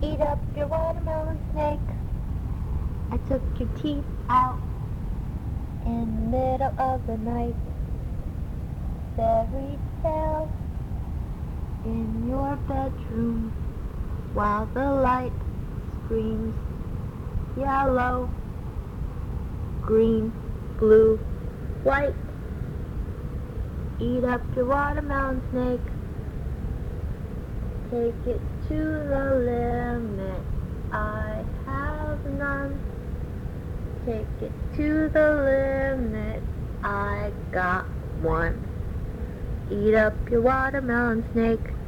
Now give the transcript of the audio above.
Eat up your watermelon snake. I took your teeth out in the middle of the night. Fairy tale in your bedroom while the light screams yellow, green, blue, white. Eat up your watermelon snake. Take it to the limit. I have none. Take it to the limit. I got one. Eat up your watermelon snake.